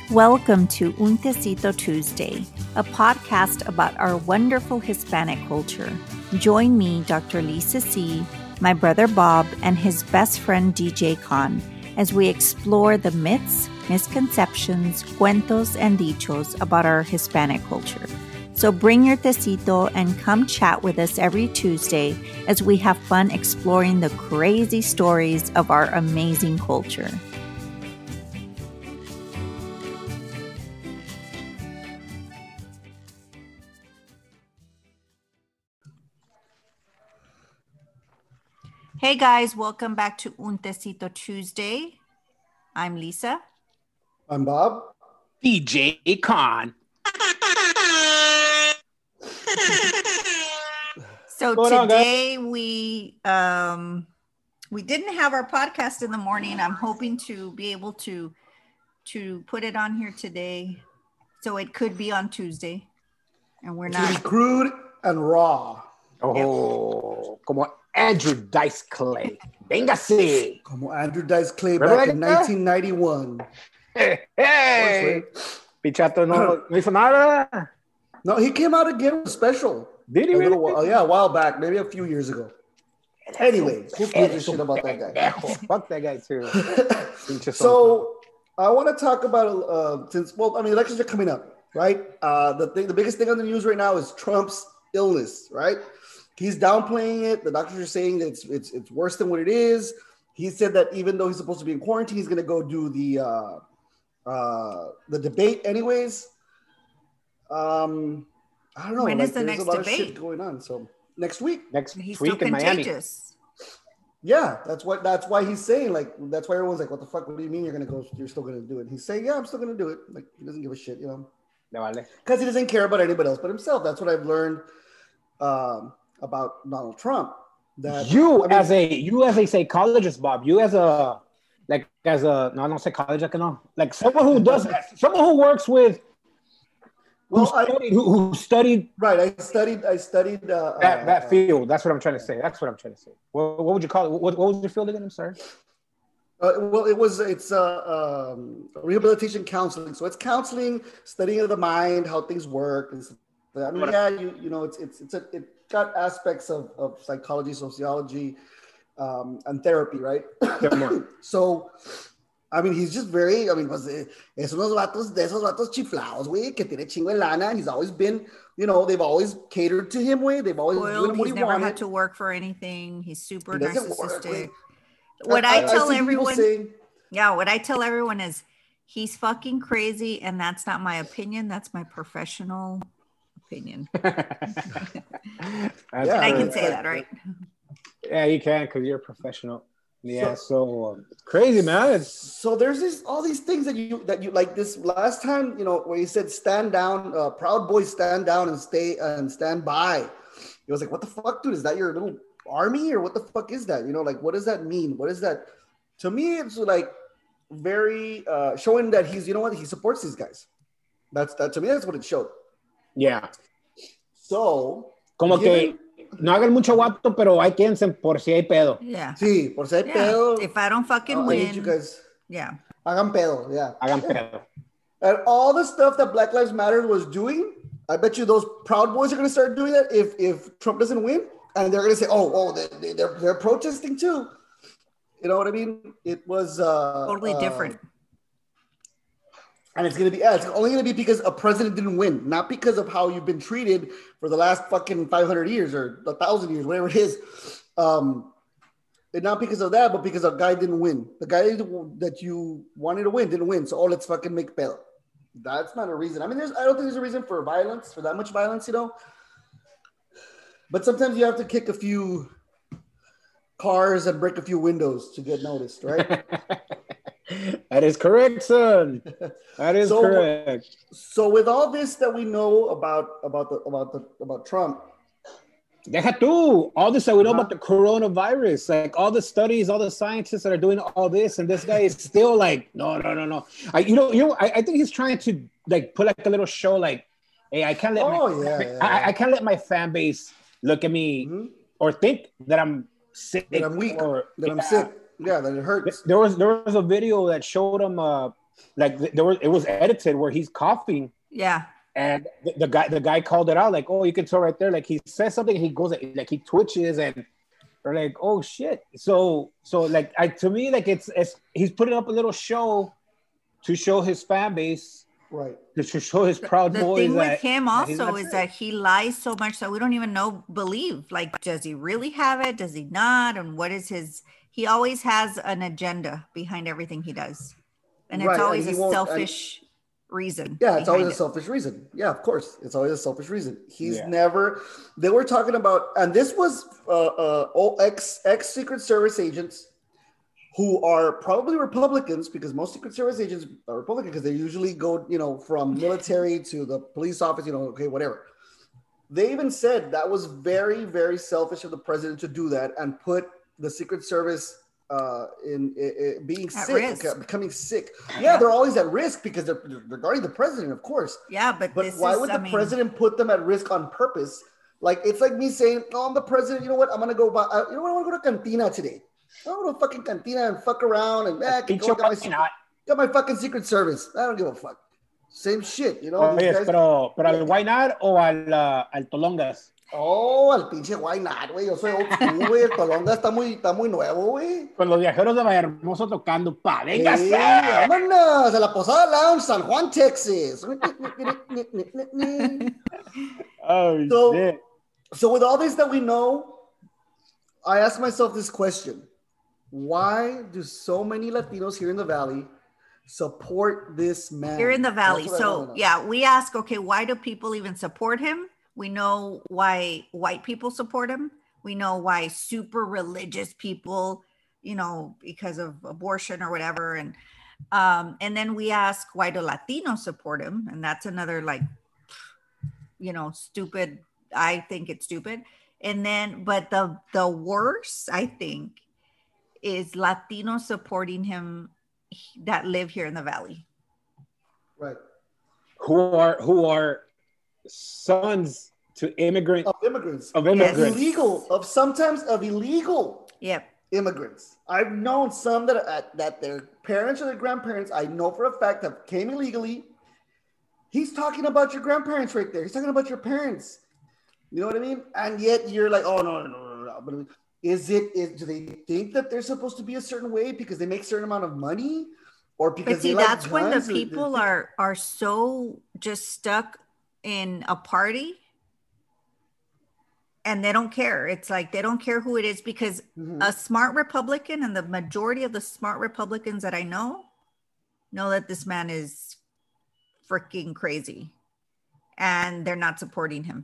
Welcome to Un Tecito Tuesday, a podcast about our wonderful Hispanic culture. Join me, Dr. Lisa C., my brother Bob, and his best friend DJ Khan as we explore the myths, misconceptions, cuentos, and dichos about our Hispanic culture. So bring your tecito and come chat with us every Tuesday as we have fun exploring the crazy stories of our amazing culture. Hey guys, welcome back to Un Tecito Tuesday. I'm Lisa. I'm Bob. DJ Khan. So today we didn't have our podcast in the morning. I'm hoping to be able to put it on here today, so it could be on Tuesday, and we're not. It's crude and raw. Oh, como Andrew Dice Clay. Véngase. Como Andrew Dice Clay back in 1991. Hey. Pichato no hizo nada. No, he came out again with a special. Did he really? A while back, maybe a few years ago. Anyway, who gives a shit about that guy? Fuck that guy too. So I want to talk about elections are coming up, right? The biggest thing on the news right now is Trump's illness, right? He's downplaying it. The doctors are saying that it's worse than what it is. He said that even though he's supposed to be in quarantine, he's going to go do the debate anyways. I don't know. When is the next a lot debate? of shit going on. So next week. He's week still in contagious. Miami. Yeah, that's why he's saying, like, that's why everyone's like, what the fuck? What do you mean you're still going to do it? He's saying, yeah, I'm still going to do it. Like, he doesn't give a shit, you know? Because he doesn't care about anybody else but himself. That's what I've learned about Donald Trump. That as a psychologist, Bob, someone who works with who studied right. I studied that field. That's what I'm trying to say. What would you call it? What was your field again? I'm sorry. It's rehabilitation counseling. So it's counseling, studying of the mind, how things work. I mean, yeah, it got aspects of psychology, sociology, and therapy, right? So, I mean, he's just very, es unos vatos de esos vatos chiflados, güey, que tiene chingo de lana. He's always been, they've always catered to him, güey. They've always given him what he never wanted. Had to work for anything. He's super narcissistic. What I tell everyone is he's fucking crazy, and that's not my opinion. That's my professional opinion. I can say that, right? Yeah, you can, because you're a professional. Yeah, so crazy, man. So there's all these things that you like. This last time, where he said stand down, Proud Boys stand down and stand by. It was like, what the fuck, dude? Is that your little army, or what the fuck is that? Like, what does that mean? What is that? To me, it's like very showing that he's, he supports these guys. To me, that's what it showed. Yeah. So, como que no hagan mucho guapo, pero hay quédense por si hay pedo. Yeah. Sí, por si hay pedo. If I don't fucking win. I need you guys. Yeah. Hagan pedo. Yeah. Hagan pedo. And all the stuff that Black Lives Matter was doing, I bet you those Proud Boys are going to start doing that if Trump doesn't win. And they're going to say, they're protesting too. You know what I mean? It was totally different. And it's going to be, it's only going to be because a president didn't win, not because of how you've been treated for the last fucking 500 years or 1,000 years, whatever it is. And not because of that, but because a guy didn't win. The guy that you wanted to win didn't win. So, let's fucking make pedo. That's not a reason. I mean, I don't think there's a reason for violence, for that much violence, But sometimes you have to kick a few cars and break a few windows to get noticed, right? That is correct, son. That is correct. So with all this that we know about Trump, deja tú. All this that we know about the coronavirus, like all the studies, all the scientists that are doing all this, and this guy is still like, no. I think he's trying to like put like a little show, like, hey, I can't let I can't let my fan base look at me or think that I'm sick, that I'm weak, or that I'm sick. Yeah, that it hurts. There was a video that showed him like it was edited where he's coughing. Yeah. And the guy called it out, like, oh, you can tell right there, like he says something, and he goes like he twitches, and they're like, oh shit. So like to me, like it's he's putting up a little show to show his fan base, right? To show his proud boys. The thing with him also is that he lies so much that we don't even believe. Like, does he really have it? Does he not? And what is his? He always has an agenda behind everything he does, and it's always a selfish reason. Yeah, it's always a selfish reason. Yeah, of course, it's always a selfish reason. He's never. They were talking about, and this was ex Secret Service agents who are probably Republicans, because most Secret Service agents are Republican because they usually go, from military to the police office, okay, whatever. They even said that was very, very selfish of the president to do that and put the Secret Service in being at sick, risk. becoming sick. Yeah, they're always at risk because they're guarding the president, of course. Yeah, but why would the president put them at risk on purpose? Like, it's like me saying, "Oh, I'm the president. You know what? I'm gonna go buy. I want to go to Cantina today. I want to go to fucking Cantina and fuck around and got my fucking Secret Service. I don't give a fuck. Same shit, Guys... pero al Why Not o al Tolongas? Oh, al pinche Why Not, güey. Yo soy old school, güey. El Tolonga está muy nuevo, güey. Con los viajeros de Vallehermoso tocando, véngase. Vámonos a la Posada Lounge, San Juan, Texas. Oh, shit. So with all this that we know, I ask myself this question. Why do so many Latinos here in the Valley support this man? Here in the Valley. So, we ask, okay, why do people even support him? We know why white people support him. We know why super religious people, because of abortion or whatever. And then we ask, why do Latinos support him? And that's another, stupid. I think it's stupid. And then, but the worst, I think, is Latinos supporting him that live here in the Valley. Right. Who are sons to immigrants. Yes. Sometimes illegal yep. immigrants. I've known some that their parents or their grandparents, I know for a fact, that came illegally. He's talking about your grandparents right there. He's talking about your parents. You know what I mean? And yet you're like, oh, no. But do they think that they're supposed to be a certain way because they make a certain amount of money? Or because that's when the people are so just stuck in a party and they don't care. It's like they don't care who it is, because a smart Republican, and the majority of the smart Republicans that I know that this man is freaking crazy and they're not supporting him.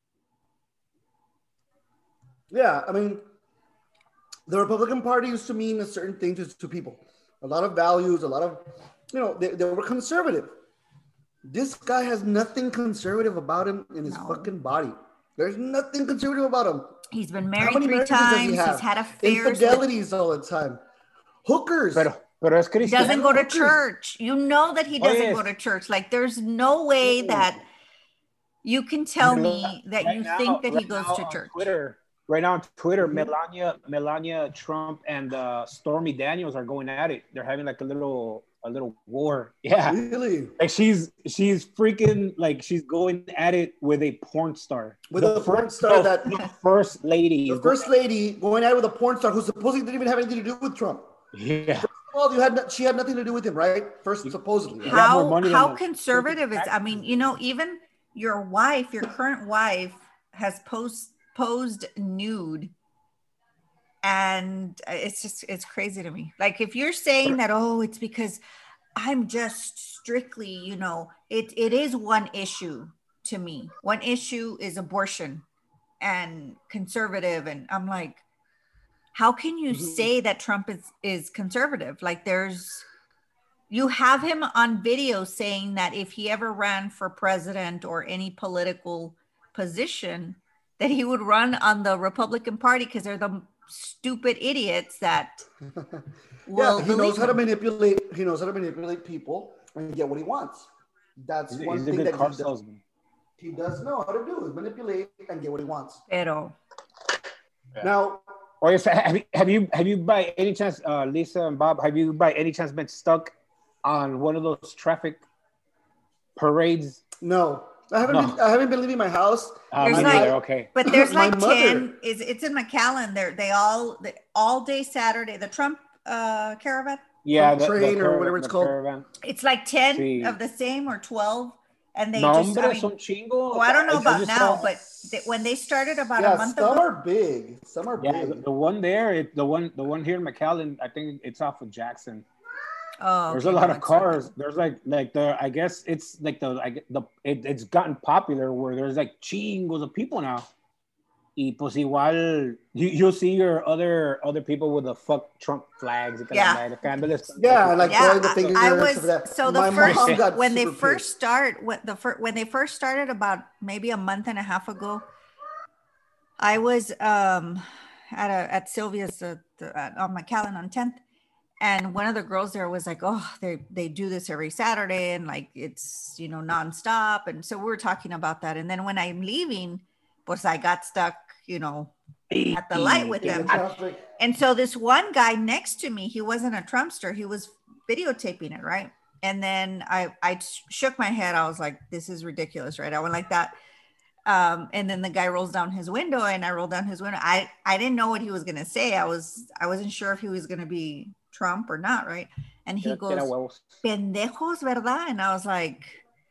Yeah, I mean, the Republican Party used to mean a certain thing to people. A lot of values, a lot of, they were conservative. This guy has nothing conservative about him in his fucking body. There's nothing conservative about him. He's been married 3 times. He's had affairs. Infidelities all the time. Hookers. Pero es he doesn't go to church. You know that he doesn't go to church. Like, there's no way that you can tell me that you think that he goes to church. Right now on Twitter, Melania Trump and Stormy Daniels are going at it. They're having like a little war. Yeah. Really? Like she's freaking, like, she's going at it with a porn star. The first lady. The first lady going at it with a porn star who supposedly didn't even have anything to do with Trump. Yeah. First of all, she had nothing to do with him, right? First, supposedly. How conservative is? I mean, even your current wife, has posed nude, and it's crazy to me. Like, if you're saying that, it's because I'm just strictly, it is one issue to me. One issue is abortion and conservative, and I'm like, how can you say that Trump is conservative? Like, you have him on video saying that if he ever ran for president or any political position, that he would run on the Republican Party because they're the stupid idiots that will. He knows how to manipulate. He knows how to manipulate people and get what he wants. That's one thing that he does know how to do, is manipulate and get what he wants. Pero now, have you by any chance, Lisa and Bob, have you by any chance been stuck on one of those traffic parades? No, I haven't been leaving my house. There's Me like, neither. Okay. but there's My like mother- 10. It's in McAllen. They all day Saturday. The Trump caravan. Yeah, train or whatever it's called. Caravan. It's like 10 Sí. of the same or 12, and they No, just. hombre, I mean, son chingo. oh, I don't know I about just now, saw- but when they started about Yeah, a month some ago. are big. Some are Yeah, big. the one there, the one here in McAllen, I think it's off of Jackson. Oh, There's okay, a lot no, of it's not. cars. There's like the I guess it's like it's gotten popular where there's like chingos of people now. Y pues igual you'll see your other people with the fuck Trump flags. Yeah. Yeah, like Yeah, throwing the fingers. I and was stuff like that. so the My first mom got when they super first pissed. start when they first started about maybe a month and a half ago. I was at Sylvia's on McAllen on 10th, and one of the girls there was like, "Oh, they do this every Saturday, and like it's nonstop." And so we were talking about that, and then when I'm leaving, pues I got stuck, at the light with In the them. traffic. And so this one guy next to me, he wasn't a Trumpster. He was videotaping it, right? And then I shook my head. I was like, this is ridiculous, right? I went like that. And then the guy rolls down his window and I rolled down his window. I didn't know what he was going to say. I wasn't sure if he was going to be Trump or not, right? And he goes, pendejos, ¿verdad? And I was like,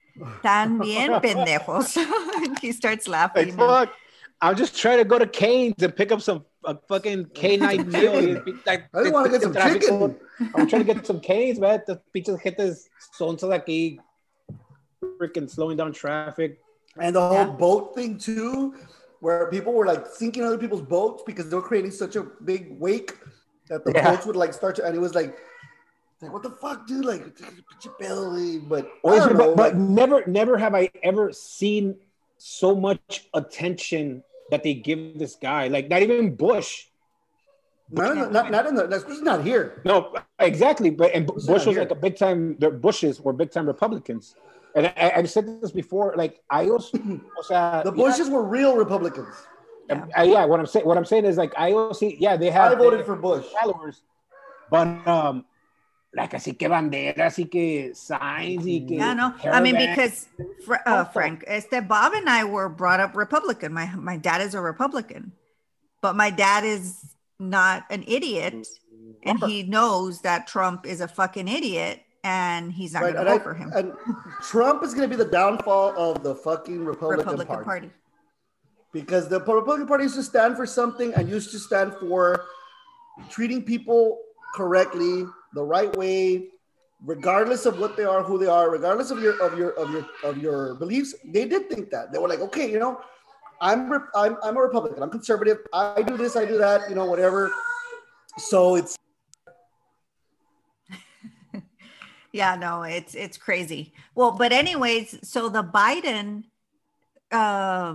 tan bien pendejos. And he starts laughing. Like, fuck. I'm just trying to go to Cane's and pick up some fucking K9 meal. I just want to get some chicken. I'm trying to get some Cane's, man. The pinches gentes sonzas aquí freaking slowing down traffic. And the whole boat thing too, where people were like sinking other people's boats because they were creating such a big wake that the boats would like start to, and it was like what the fuck, dude? Like, put your belly. But I don't know, but never have I ever seen so much attention that they give this guy. Like, not even Bush. not in the, especially not here. No, exactly. But and Bush Bush was here. like a big time. The Bushes were big time Republicans. And I've said this before. Like, I also, The Bushes were real Republicans. Yeah. What I'm saying is, like, IOC. Yeah, they have. I voted for Bush. Followers, but like así que banderas, así que signs, y que Yeah, no. I mean, because Frank, Bob and I were brought up Republican. My dad is a Republican, but my dad is not an idiot, and he knows that Trump is a fucking idiot, and he's not going to vote for him. And Trump is going to be the downfall of the fucking Republican Party. Because the Republican Party used to stand for something and used to stand for treating people correctly, the right way, regardless of what they are, who they are, regardless of your beliefs. They did think that. They were like, okay, I'm a Republican. I'm conservative. I do this, I do that, whatever. So it's Yeah, no, it's crazy. Well, but anyways, so the Biden, I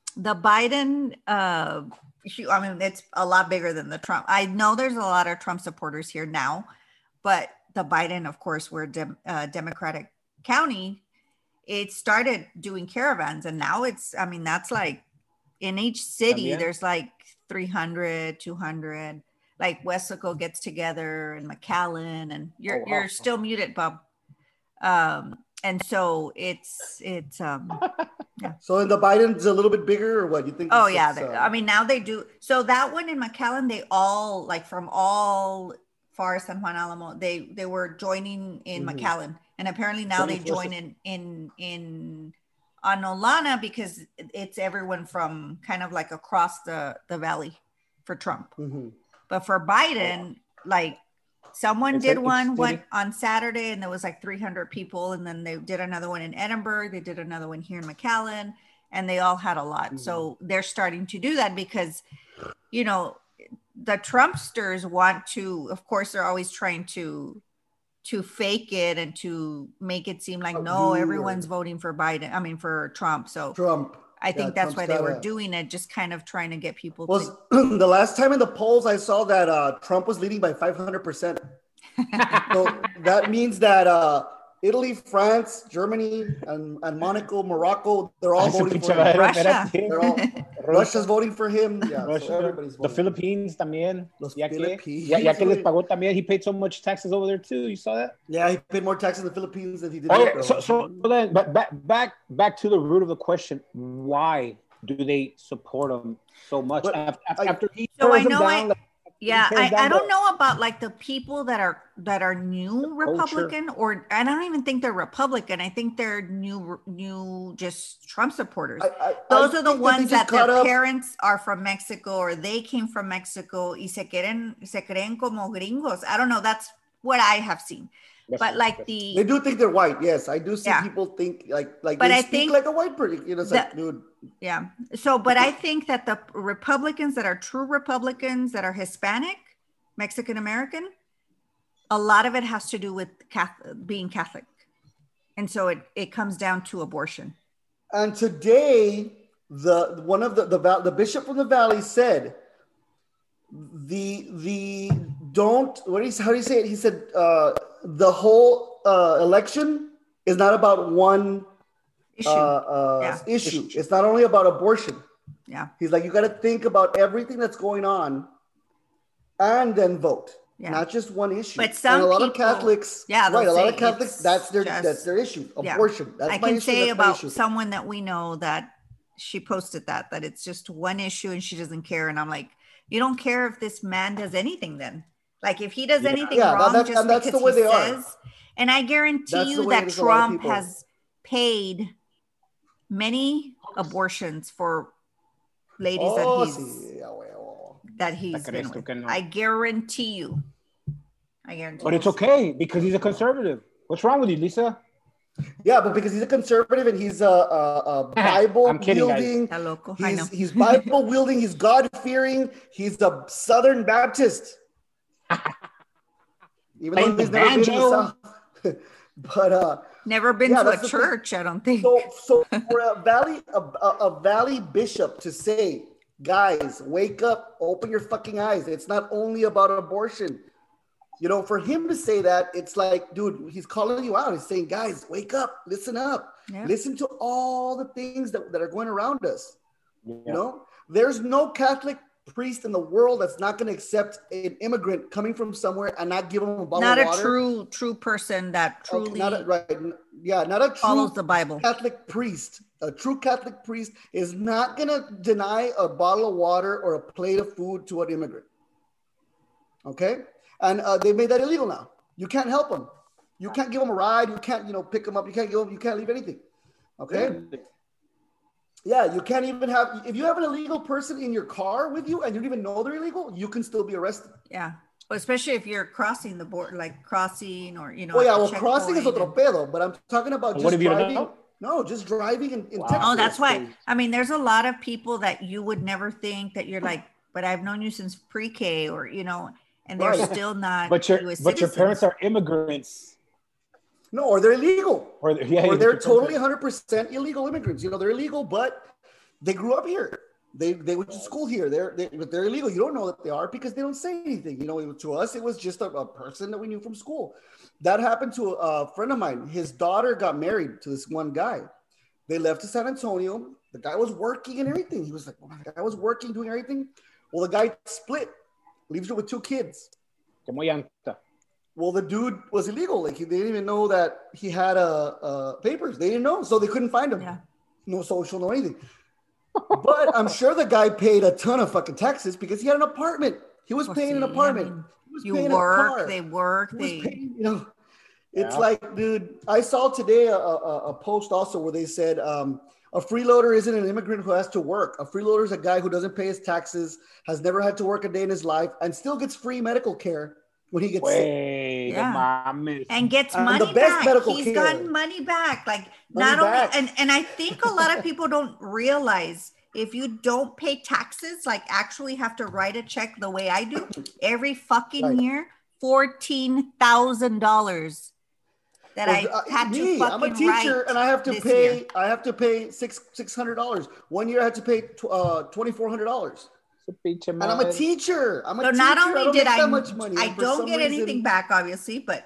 mean, it's a lot bigger than the Trump. I know there's a lot of Trump supporters here now, but the Biden, of course, we're Democratic County. It started doing caravans, and now that's like in each city, there's like 300, 200. Like Wesco gets together and McAllen, and you're still muted, Bob. And so it's yeah. So the Biden's a little bit bigger, or what you think? Oh yeah, I mean now they do. So that one in McAllen, they all like from all far San Juan Alamo, they were joining in McAllen, and apparently now they join in Onolana because it's everyone from kind of like across the valley for Trump. Mm-hmm. But for Biden, like someone did one on Saturday, and there was like 300 people, and then they did another one in Edinburgh. They did another one here in McAllen, and they all had a lot. Mm-hmm. So they're starting to do that because, the Trumpsters want to, of course, they're always trying to fake it and to make it seem like, everyone's voting for Biden. I mean, for Trump. So Trump. I think that's why they were doing it, just kind of trying to get people. The last time in the polls, I saw that Trump was leading by 500%. So that means that Italy, France, Germany, and Monaco, Morocco, they're all voting for him. Russia. They're all, Russia's voting for him. Yeah, Russia, so everybody's voting. The Philippines también. Los Ya Philippines. que les pagó también. He paid so much taxes over there too. You saw that? Yeah, he paid more taxes in the Philippines than he did. Okay, so then, but back to the root of the question: why do they support him so much after he? So I know I don't know about like the people that are new Republican, or I don't even think they're Republican. I think they're new just Trump supporters. Those are the ones that their parents are from Mexico or they came from Mexico y se creen como gringos. I don't know. That's what I have seen. But like they do think they're white. Yes, I do see people think like but they speak like a white person. You know, it's like, dude. Yeah. So, but I think that the Republicans that are true Republicans that are Hispanic, Mexican American, a lot of it has to do with being Catholic, and so it comes down to abortion. And today, one of the bishop from the Valley said, how do you say it? He said the whole election is not about one issue. It's not only about abortion. Yeah. He's like, you got to think about everything that's going on and then vote. Yeah. Not just one issue. But a lot of Catholics, a lot of Catholics, that's their issue. Abortion. That's I can say about someone that we know that she posted that it's just one issue and she doesn't care. And I'm like, you don't care if this man does anything then. Like if he does anything wrong, just because he says. And I guarantee you that Trump has paid many abortions for ladies that he's been with. I guarantee you. But it's okay because he's a conservative. What's wrong with you, Lisa? Yeah, but because he's a conservative and he's a Bible wielding, he's Bible wielding, he's God fearing, he's a Southern Baptist. Even though he's never been in the South. But never been to a church, I don't think. So for a valley bishop to say, guys, wake up, open your fucking eyes. It's not only about abortion. You know, for him to say that, it's like, dude, he's calling you out. He's saying, guys, wake up, listen up, listen to all the things that are going around us. Yeah. You know, there's no Catholic priest in the world that's not going to accept an immigrant coming from somewhere and not give him a bottle of water. Not a true person that truly not a follows the Bible. Catholic priest. A true Catholic priest is not going to deny a bottle of water or a plate of food to an immigrant. Okay? And they made that illegal now. You can't help them. You can't give them a ride. You can't, pick them up. You can't leave anything. Okay? Yeah, you can't even have, if you have an illegal person in your car with you and you don't even know they're illegal, you can still be arrested. Yeah. Well, especially if you're crossing the border, like crossing or, crossing is otro pedo, but I'm talking about just driving. No, just driving in Texas. Oh, that's why. I mean, there's a lot of people that you would never think that you're like, but I've known you since pre-K or, and they're still not but your parents are immigrants. No, or they're illegal. Or they're totally 100% illegal immigrants. They're illegal, but they grew up here. They went to school here. They're illegal. You don't know that they are because they don't say anything. To us, it was just a person that we knew from school. That happened to a friend of mine. His daughter got married to this one guy. They left to San Antonio. The guy was working and everything. He was like, the guy was working, doing everything. Well, the guy split. Leaves her with 2 kids. Well, the dude was illegal. Like, they didn't even know that he had papers. They didn't know, so they couldn't find him. Yeah. No social, no anything. But I'm sure the guy paid a ton of fucking taxes because he had an apartment. He was paying an apartment. They work. It's like, dude, I saw today a post also where they said, a freeloader isn't an immigrant who has to work. A freeloader is a guy who doesn't pay his taxes, has never had to work a day in his life, and still gets free medical care when he gets sick. And gets money back. He's gotten money back. Like not only, and I think a lot of people don't realize if you don't pay taxes, like actually have to write a check the way I do every fucking year, $14,000. That I had to fucking I'm a teacher and I have to pay. I have to pay $600. One year I had to pay $2,400. And I'm a teacher. So not only did I don't get anything back, obviously, but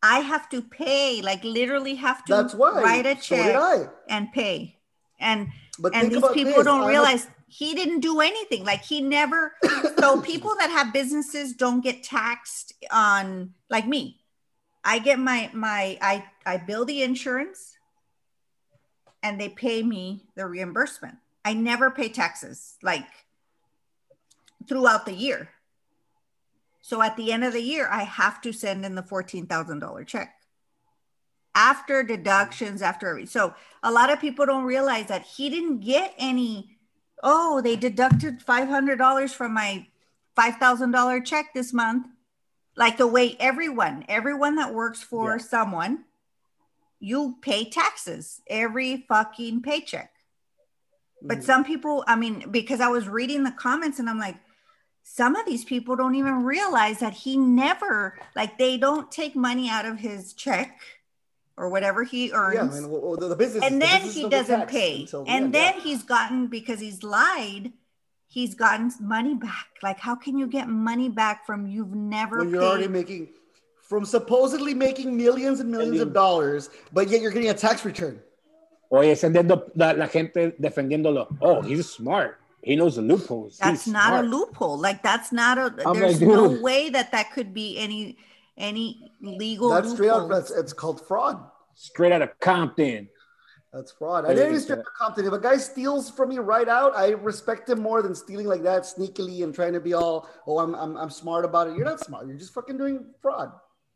I have to pay, like literally have to That's why. write a So did check I. and pay. And But and think these about people this. don't realize he didn't do anything. Like he never. So people that have businesses don't get taxed on, like me. I get I bill the insurance and they pay me the reimbursement. I never pay taxes like throughout the year. So at the end of the year, I have to send in the $14,000 check after deductions, so a lot of people don't realize that he didn't get any. Oh, they deducted $500 from my $5,000 check this month. Like the way everyone that works for someone, you pay taxes every fucking paycheck. But some people, I mean, because I was reading the comments and I'm like, some of these people don't even realize that he never, like they don't take money out of his check or whatever he earns. Yeah, I mean, well, the business, and then he doesn't pay. And then he's gotten, because he's lied, he's gotten money back. Like, how can you get money back from you've never when you're paid? already making, from supposedly making millions and millions of dollars, but yet you're getting a tax return. Oye, la gente defendiéndolo. Oh, he's smart. He knows the loopholes. That's not smart. a loophole. Like that's not a. I'm there's like, no way that could be any legal. That's straight out. loopholes. It's called fraud. Straight out of Compton. That's fraud. I didn't even straight out of Compton. If a guy steals from me right out, I respect him more than stealing like that sneakily and trying to be all, oh, I'm smart about it. You're not smart. You're just fucking doing fraud.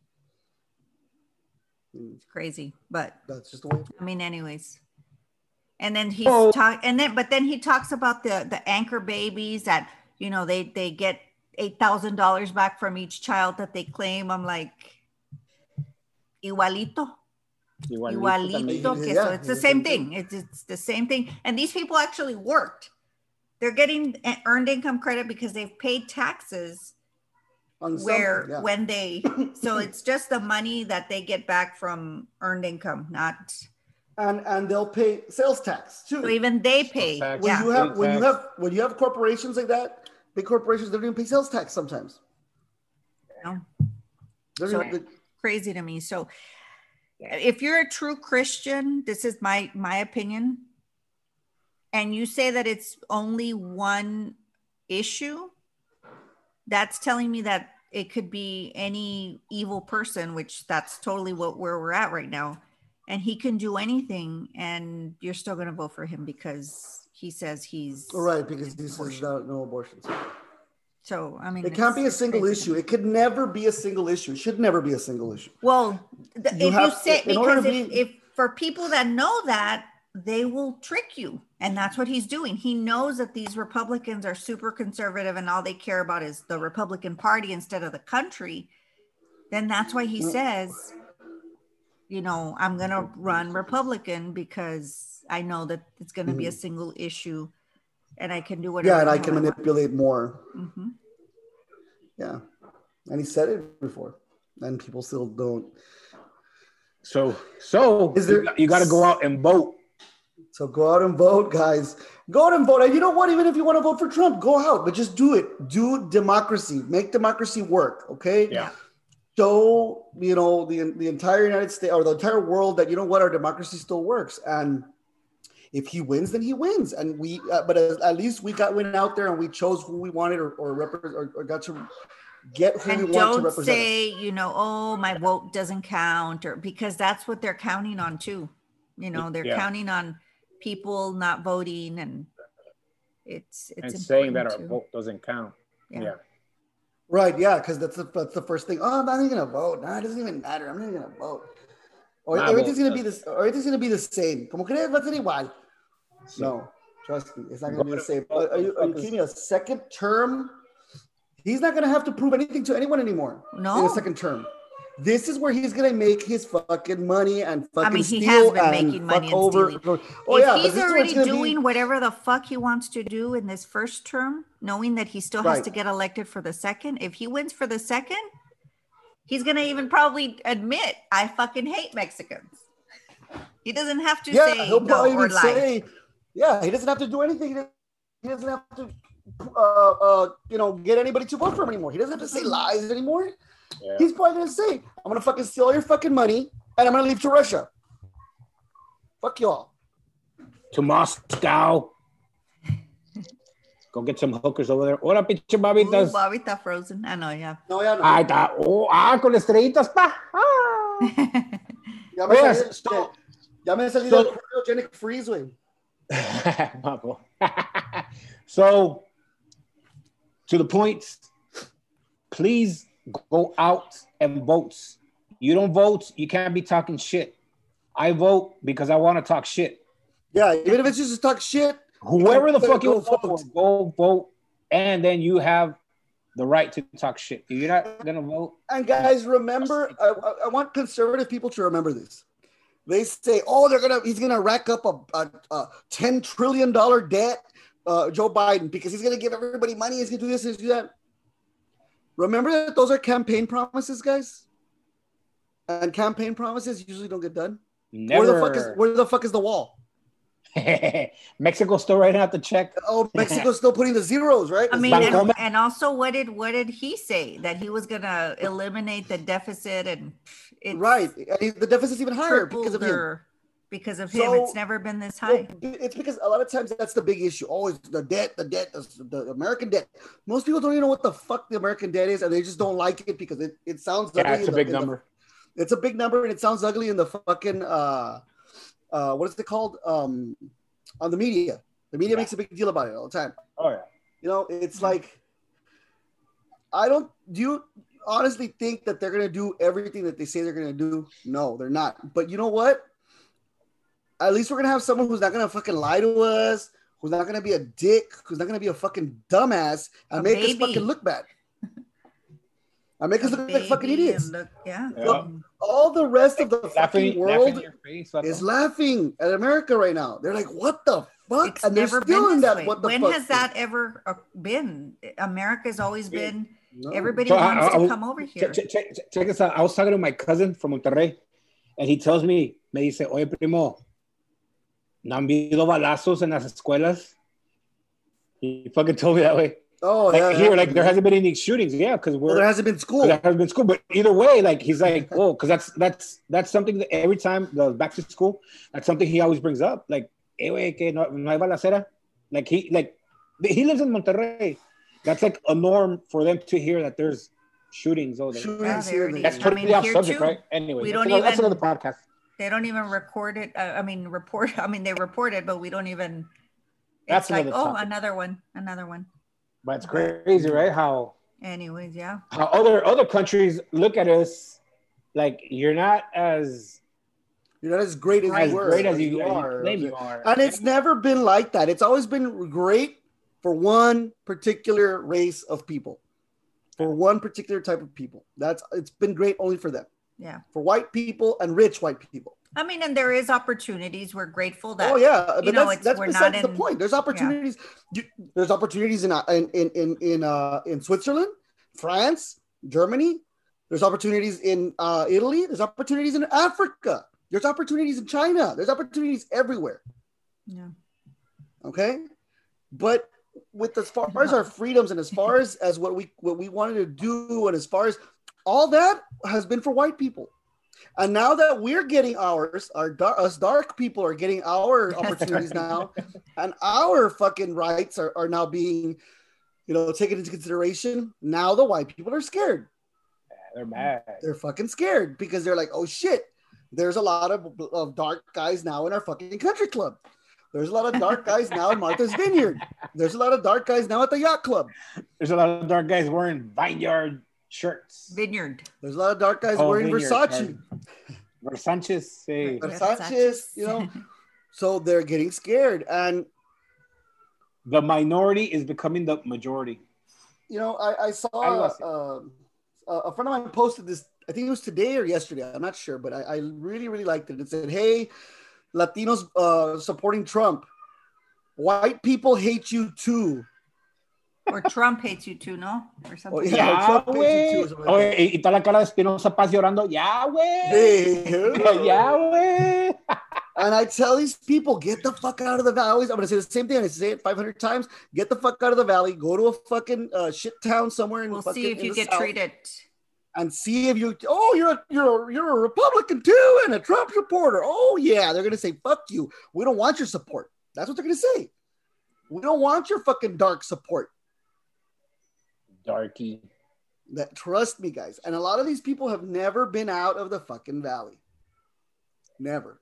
It's crazy, but that's just the way. I mean, anyways. And then but then he talks about the anchor babies that, you know, they get $8,000 back from each child that they claim. I'm like, igualito que so. It's the same thing. It's the same thing. And these people actually worked. They're getting earned income credit because they've paid taxes when they, so it's just the money that they get back from earned income, not. And they'll pay sales tax too. So even they pay. When you have corporations like that, big corporations, they don't even pay sales tax sometimes. No. Crazy to me. So if you're a true Christian, this is my opinion, and you say that it's only one issue, that's telling me that it could be any evil person, which that's totally where we're at right now. And he can do anything, and you're still going to vote for him because he says he's right, because he says no abortions. So I mean, it can't be a single issue. It could never be a single issue. It should never be a single issue. Well, if for people that know that, they will trick you, and that's what he's doing. He knows that these Republicans are super conservative, and all they care about is the Republican Party instead of the country. Then that's why he says, you know, I'm going to run Republican because I know that it's going to be a single issue and I can do whatever. Yeah, and I can manipulate more. Mm-hmm. Yeah. And he said it before and people still don't. So you got to go out and vote. So go out and vote, guys. Go out and vote. And you know what? Even if you want to vote for Trump, go out, but just do it. Do democracy. Make democracy work, okay? Yeah. Show, you know, the entire United States or the entire world that, you know what, our democracy still works. And if he wins, then he wins. And we, but at least we went out there and we chose who we wanted or got to get who we want to represent. Don't say, you know, oh, my vote doesn't count, or because that's what they're counting on too. You know, they're counting on people not voting, and it's saying that our vote doesn't count. Yeah. Right, yeah, because that's the first thing. Oh, I'm not even gonna vote. Nah, it doesn't even matter. I'm not even gonna vote. Or everything's gonna be this. Or everything's gonna be the same. Como crees va a ser igual? No, trust me, it's not gonna be the same. Are you kidding me? A second term? He's not gonna have to prove anything to anyone anymore. No, in a second term. This is where he's gonna make his fucking money and fucking. I mean, he has been making money and stealing. If he's already doing whatever the fuck he wants to do in this first term, knowing that he still has to get elected for the second, if he wins for the second, he's gonna even probably admit, I fucking hate Mexicans. He doesn't have to say he'll probably no or even lie. Say, he doesn't have to do anything. He doesn't have to, get anybody to vote for him anymore. He doesn't have to say lies anymore. Yeah. He's probably gonna say, "I'm gonna fucking steal all your fucking money and I'm gonna leave to Russia. Fuck y'all." To Moscow. Go get some hookers over there. Hola, pinche Ooh, babitas. Bobby está frozen. I know, yeah. No, ya no. Ahí está. Con estrellitas pa. Ya me Yes, salí del cryogenic freeze, güey. So, to the point, please go out and vote. You don't vote, you can't be talking shit. I vote because I want to talk shit. Yeah, even if it's just to talk shit. Whoever the fuck you go vote for, go vote, and then you have the right to talk shit. If you're not gonna vote. And guys, remember, I want conservative people to remember this. They say, "Oh, he's gonna rack up a $10 trillion debt, Joe Biden, because he's gonna give everybody money. He's gonna do this, he's gonna do that." Remember that those are campaign promises, guys. And campaign promises usually don't get done. Never. Where the fuck is the wall? Mexico's still writing out the check. Oh, Mexico's still putting the zeros, right? I mean, and also, what did he say? That he was gonna eliminate the deficit, and right, the deficit's even higher because of him. Because of him, it's never been this high. Well, it's because a lot of times that's the big issue. Always the debt, the American debt. Most people don't even know what the fuck the American debt is, and they just don't like it because it sounds ugly. It's a big number. It's a big number, and it sounds ugly in the fucking what is it called? On the media. The media makes a big deal about it all the time. Oh yeah. You know, it's like do you honestly think that they're gonna do everything that they say they're gonna do? No, they're not. But you know what? At least we're gonna have someone who's not gonna fucking lie to us, who's not gonna be a dick, who's not gonna be a fucking dumbass and make us fucking look bad. And make us look like fucking idiots. So all the rest of the fucking world is laughing at America right now. They're like, "What the fuck?" It's and they're never still been in this that. way. What the when fuck has that ever been? America's always been. No. Everybody wants to come over here. Check this out. I was talking to my cousin from Monterrey, and he tells me, me dice, "Oye, primo, ¿no han habido balazos en las escuelas?" He fucking told me that way. Oh, like, yeah. Here, like, there hasn't been any shootings. Yeah, because there hasn't been school. There hasn't been school. But either way, like, he's like, oh, because that's something that every time the back to school, that's something he always brings up. Like, wey, que no hay balacera. Like, he lives in Monterrey. That's like a norm for them to hear that there's shootings over there. That's totally off subject, right? Anyway, that's another podcast. They don't even record it. They report it, but we don't even. That's like, topic. another one. But it's crazy, right? How? Anyways, yeah. How other countries look at us like you're not as great as you are. And it's never been like that. It's always been great for one particular race of people, for one particular type of people. It's been great only for them. Yeah. For white people and rich white people. I mean, and there is opportunities. We're grateful that. Oh yeah, but that's besides the point. There's opportunities. Yeah. There's opportunities in Switzerland, France, Germany. There's opportunities in Italy. There's opportunities in Africa. There's opportunities in China. There's opportunities everywhere. Yeah. Okay, but with as far as our freedoms and as far as what we wanted to do and as far as all that has been for white people. And now that we're getting ours, us dark people are getting our opportunities now, and our fucking rights are now being, taken into consideration. Now the white people are scared. Yeah, they're mad. They're fucking scared because they're like, oh shit, there's a lot of dark guys now in our fucking country club. There's a lot of dark guys now in Martha's Vineyard. There's a lot of dark guys now at the yacht club. There's a lot of dark guys wearing vineyard shirts. Vineyard. There's a lot of dark guys wearing Versace. Versace, So they're getting scared, and the minority is becoming the majority. I saw a friend of mine posted this. I think it was today or yesterday. I'm not sure, but I really, really liked it. It said, "Hey, Latinos supporting Trump. White people hate you too." Or Trump hates you too, no? Or something. Trump hates you too. Y está la cara de Espinosa Paz llorando. Yahweh. And I tell these people, get the fuck out of the valleys. I'm going to say the same thing. I say it 500 times. Get the fuck out of the valley. Go to a fucking shit town somewhere. We'll see if you get treated. and see if you're a Republican too and a Trump supporter. Oh yeah, they're gonna say fuck you. We don't want your support. That's what they're gonna say. We don't want your fucking dark support. Darky. That trust me, guys. And a lot of these people have never been out of the fucking valley. Never.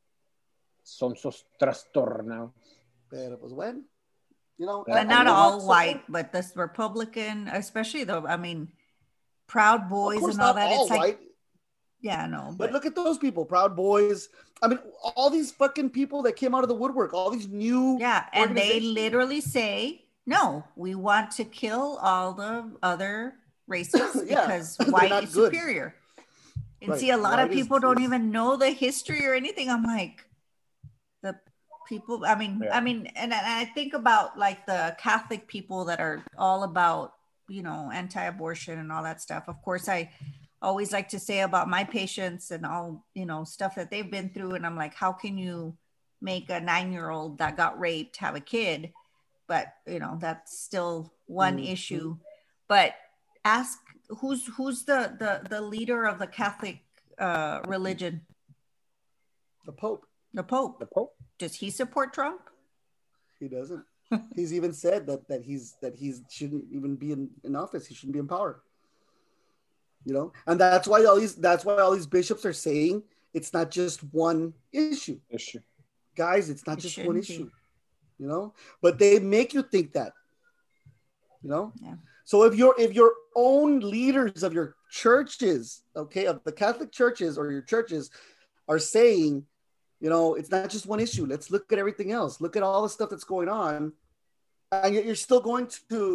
Son sos trastornados. Pero pues bueno, you know. But not all white, but this Republican, especially though, I mean, Proud Boys and all that. It's like, white. Yeah, no. But look at those people, Proud Boys. I mean, all these fucking people that came out of the woodwork, all these new. Yeah, and they literally say, no, we want to kill all the other races because white is superior. And see, a lot of people don't even know the history or anything. I'm like, the people, I mean, and I think about like the Catholic people that are all about, you know, anti-abortion and all that stuff. Of course, I always like to say about my patients and all, you know, stuff that they've been through. And I'm like, how can you make a 9-year-old that got raped have a kid? But, you know, that's still one issue. But ask who's the leader of the Catholic religion? The Pope. The Pope. The Pope. Does he support Trump? He doesn't. He's even said that he shouldn't even be in office. He shouldn't be in power. You know, and that's why all these bishops are saying it's not just one issue. Guys, it's not just one issue. You know, but they make you think that. You know, so if your own leaders of your churches, okay, of the Catholic churches or your churches are saying, you know, it's not just one issue. Let's look at everything else. Look at all the stuff that's going on, and yet you're still going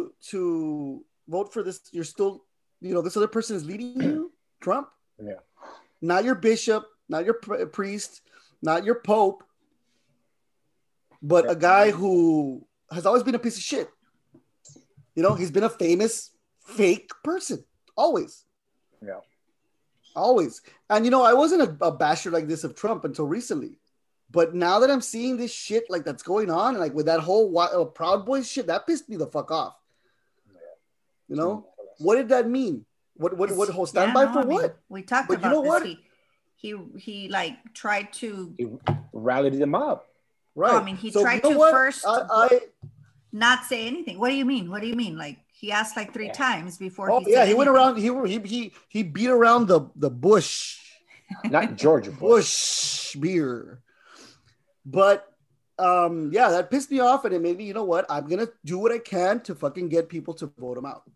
to vote for this. You're still, you know, this other person is leading you, Trump. Yeah. Not your bishop, not your priest, not your pope, but a guy who has always been a piece of shit. You know, he's been a famous fake person, always. Yeah. Always. And, you know, I wasn't a basher like this of Trump until recently. But now that I'm seeing this shit like that's going on, like with that whole Proud Boys shit, that pissed me the fuck off. Yeah. You know, what did that mean? What stand by for what? We talked about this. What? He like tried to rally them up. Right. No, I mean, he tried to first not say anything. What do you mean? What do you mean? Like he asked like 3 times before. Oh, he went around. He beat around the bush. Not George Bush beer. But that pissed me off, and it made me, you know what? I'm gonna do what I can to fucking get people to vote him out.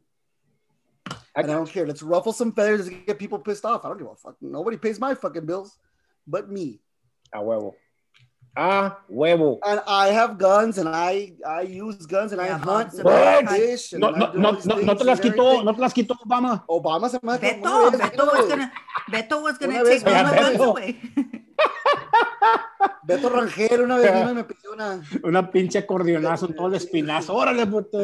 I don't care. Let's ruffle some feathers and get people pissed off. I don't give a fuck. Nobody pays my fucking bills but me. A huevo. A huevo. And I have guns, and I use guns, and I hunt. No te las quitó Obama. Obama se me Beto was gonna take all the guns away. Beto Rangel una vez me pidió una pinche acordeonazo, todo el espinazo. Órale, puto.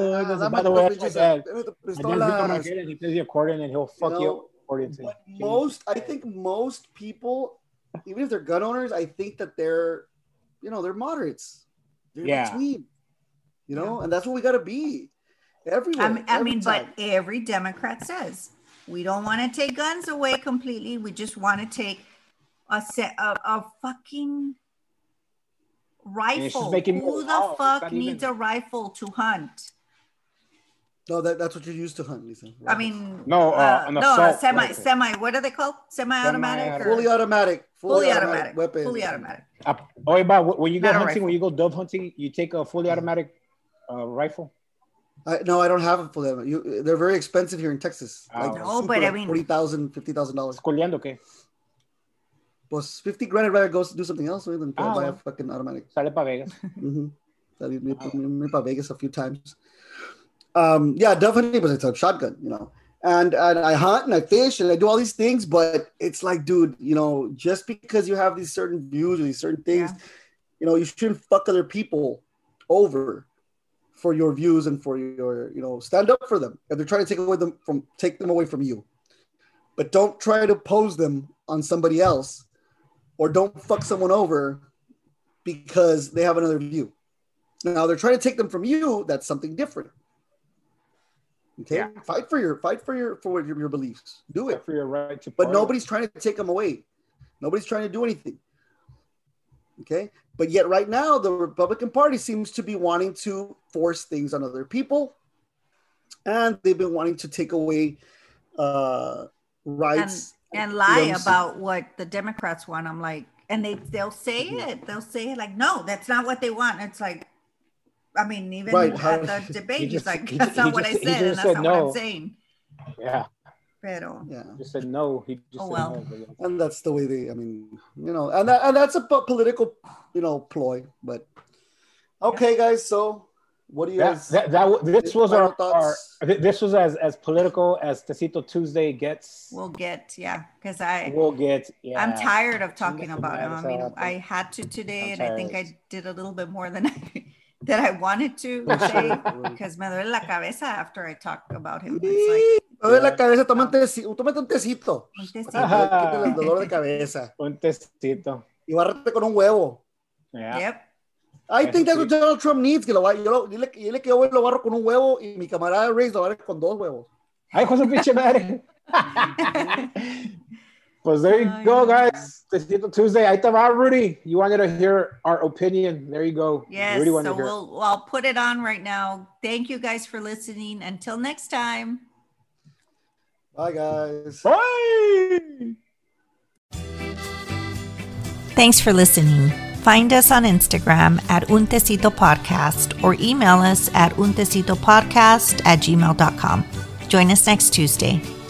He plays the accordion and he'll fuck you. I think most people, even if they're gun owners, I think that they're moderates. They're between, you know, and that's what we got to be. Everywhere. But every Democrat says we don't want to take guns away completely. We just want to take a fucking rifle. Who the fuck needs a rifle to hunt? No, that's what you're used to hunt, Lisa. Right. I mean, semi. What are they called? Semi-automatic? Fully automatic. Fully automatic. Weapon. Fully automatic. When you go hunting, when you go dove hunting, you take a fully automatic rifle. No, I don't have a fully automatic. They're very expensive here in Texas. But I mean, $40,000, $50,000. ¿Coleando qué? Pues $50,000, I'd rather go do something else than buy a fucking automatic. Sale para Vegas. Me para Vegas a few times. Dove hunting was a shotgun, you know. And I hunt and I fish and I do all these things, but it's like, dude, you know, just because you have these certain views or these certain things, you know, you shouldn't fuck other people over for your views and for your, you know, stand up for them. If they're trying to take them away from you, but don't try to pose them on somebody else, or don't fuck someone over because they have another view. Now they're trying to take them from you. That's something different. Okay, Yeah. fight for your beliefs. Do it. For your right to. But nobody's trying to take them away. Nobody's trying to do anything. Okay, but yet right now the Republican Party seems to be wanting to force things on other people, and they've been wanting to take away rights and lie about what the Democrats want. I'm like, and they'll say it. They'll say it like, no, that's not what they want. It's like, I mean, even at the debate, he's like, that's not what I said, and that's not what I'm saying. Yeah. Pero, just said no. He just said no. And that's the way they. I mean, and that's a political, ploy. But okay, guys. So, what do you guys? This was our this was as political as Tecito Tuesday gets. We'll get because I'm tired of talking about him. I mean, I had to today, and I think I did a little bit more than I wanted to say because me duele la cabeza after I talk about him. It's like. La cabeza, tómate un tecito. Quítale el dolor de cabeza. Un tecito. Y bárrate con un huevo. Yeah. Yep. I think that's what Donald Trump needs. Dile que yo lo barro con un huevo y mi camarada Reyes lo barre con 2 huevos. Ay, José pinche madre. Pues there you go, guys. Tecito Tuesday. Ahí te va, Rudy. You wanted to hear our opinion. There you go. Yes, Rudy so I'll put it on right now. Thank you guys for listening. Until next time. Bye, guys. Bye. Thanks for listening. Find us on Instagram at Un Tecito Podcast or email us at untecitopodcast@gmail.com. Join us next Tuesday.